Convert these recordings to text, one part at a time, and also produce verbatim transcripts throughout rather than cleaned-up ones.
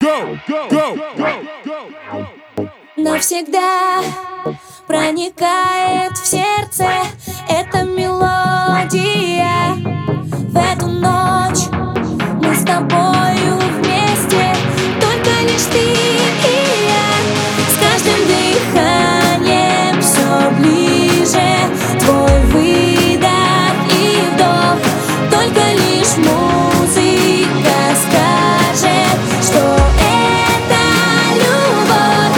Навсегда проникает в сердце эта мелодия. В эту ночь мы с тобою вместе, только лишь ты и я. С каждым дыханием все ближе твой выдох и вдох. Только лишь музыка скажет, что это любовь.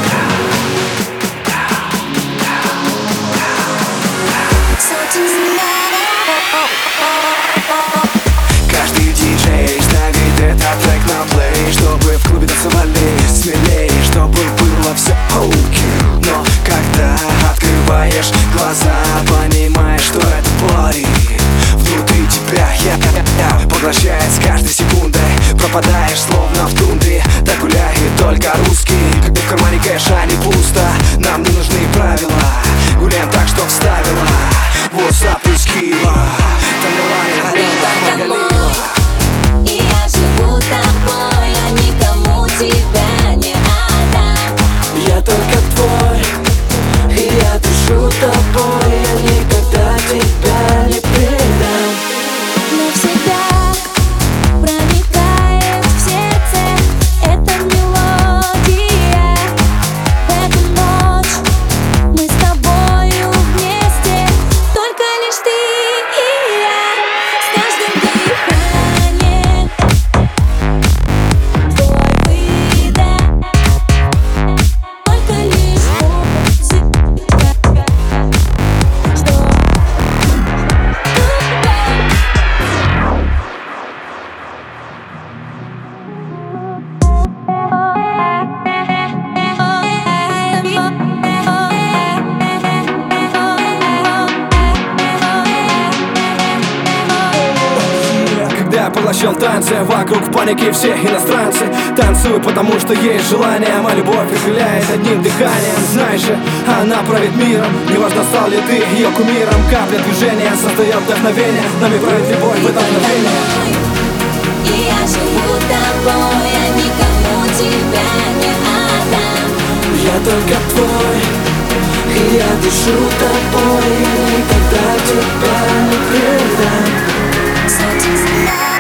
Каждый диджей ставит этот трек на плей, чтобы в клубе танцевали смелее, чтобы было все окей. Но когда открываешь глаза, понимаешь, что это пари внутри тебя, я, я, я поглощает с каждой секундой. Пропадаешь словно в тундре, так гуляет только русский. Когда в кармане кэша не пусто, нам не нужны правила. Гуляем так, что вставила What's up, из Киева. И я живу тобой, я никому тебя не отдам. Я только твой, и я дышу тобой, я никогда тебя не предам. Навсегда проникает в сердце эта мелодия. В эту ночь мы с тобою вместе, только лишь ты и я. С каждым дыханием твой выдох. Только лишь музыка, что Когда я поглощен танцы, вокруг в панике все иностранцы. Танцую, потому что есть желание, моя любовь исцеляет одним дыханием. Знаешь же, она правит миром, неважно, стал ли ты ее кумиром. Капля движения создает вдохновение, нами правит любовь в это мгновение. и я живу тобой, я никому тебя не отдам. Я только твой, и я дышу тобой, я никогда тебя не предам. So just